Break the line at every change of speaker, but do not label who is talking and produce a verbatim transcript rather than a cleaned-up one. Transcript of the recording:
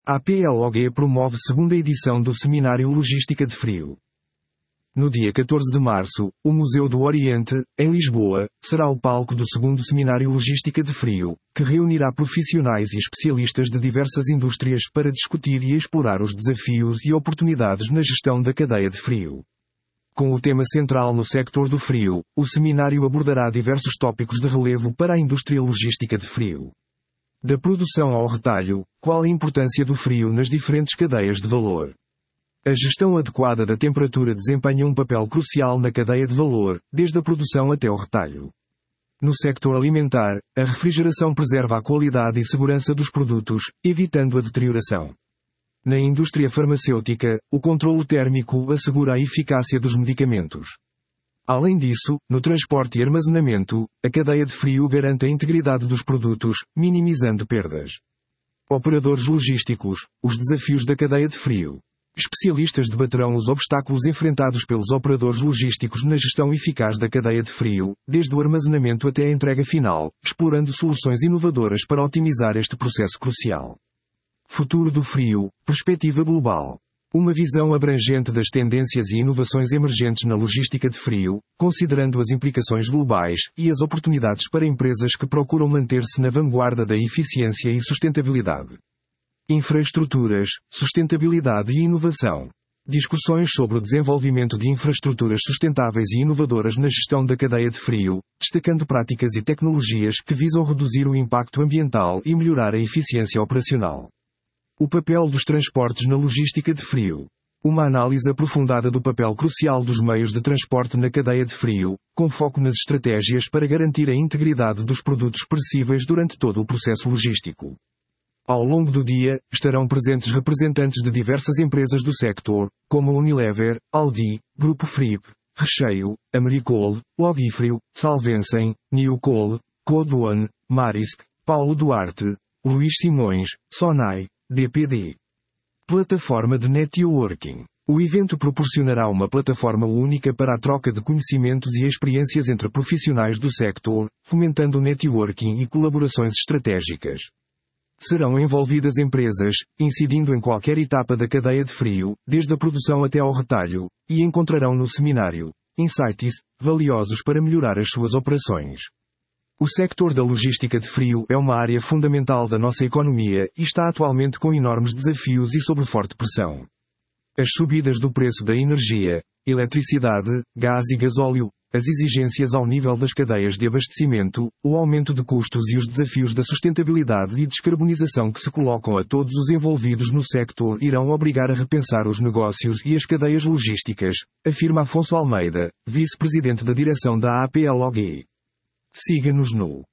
A APLOG promove segunda edição do Seminário Logística de Frio. No dia catorze de março, o Museu do Oriente, em Lisboa, será o palco do segundo Seminário Logística de Frio, que reunirá profissionais e especialistas de diversas indústrias para discutir e explorar os desafios e oportunidades na gestão da cadeia de frio. Com o tema central no sector do frio, o seminário abordará diversos tópicos de relevo para a indústria logística de frio. Da produção ao retalho, qual a importância do frio nas diferentes cadeias de valor? A gestão adequada da temperatura desempenha um papel crucial na cadeia de valor, desde a produção até o retalho. No sector alimentar, a refrigeração preserva a qualidade e segurança dos produtos, evitando a deterioração. Na indústria farmacêutica, o controlo térmico assegura a eficácia dos medicamentos. Além disso, no transporte e armazenamento, a cadeia de frio garante a integridade dos produtos, minimizando perdas. Operadores logísticos, os desafios da cadeia de frio. Especialistas debaterão os obstáculos enfrentados pelos operadores logísticos na gestão eficaz da cadeia de frio, desde o armazenamento até a entrega final, explorando soluções inovadoras para otimizar este processo crucial. Futuro do frio, perspectiva global. Uma visão abrangente das tendências e inovações emergentes na logística de frio, considerando as implicações globais e as oportunidades para empresas que procuram manter-se na vanguarda da eficiência e sustentabilidade. Infraestruturas, sustentabilidade e inovação. Discussões sobre o desenvolvimento de infraestruturas sustentáveis e inovadoras na gestão da cadeia de frio, destacando práticas e tecnologias que visam reduzir o impacto ambiental e melhorar a eficiência operacional. O papel dos transportes na logística de frio. Uma análise aprofundada do papel crucial dos meios de transporte na cadeia de frio, com foco nas estratégias para garantir a integridade dos produtos perecíveis durante todo o processo logístico. Ao longo do dia, estarão presentes representantes de diversas empresas do sector, como Unilever, Aldi, Grupo Fripp, Recheio, Americol, Logifrio, Salvencem, Newcol, Codoane, Maersk, Paulo Duarte, Luís Simões, Sonai, D P D. Plataforma de Networking. O evento proporcionará uma plataforma única para a troca de conhecimentos e experiências entre profissionais do sector, fomentando o networking e colaborações estratégicas. Serão envolvidas empresas, incidindo em qualquer etapa da cadeia de frio, desde a produção até ao retalho, e encontrarão no seminário insights valiosos para melhorar as suas operações. O sector da logística de frio é uma área fundamental da nossa economia e está atualmente com enormes desafios e sob forte pressão. As subidas do preço da energia, eletricidade, gás e gasóleo, as exigências ao nível das cadeias de abastecimento, o aumento de custos e os desafios da sustentabilidade e descarbonização que se colocam a todos os envolvidos no sector irão obrigar a repensar os negócios e as cadeias logísticas, afirma Afonso Almeida, vice-presidente da direção da APLOG. Siga-nos no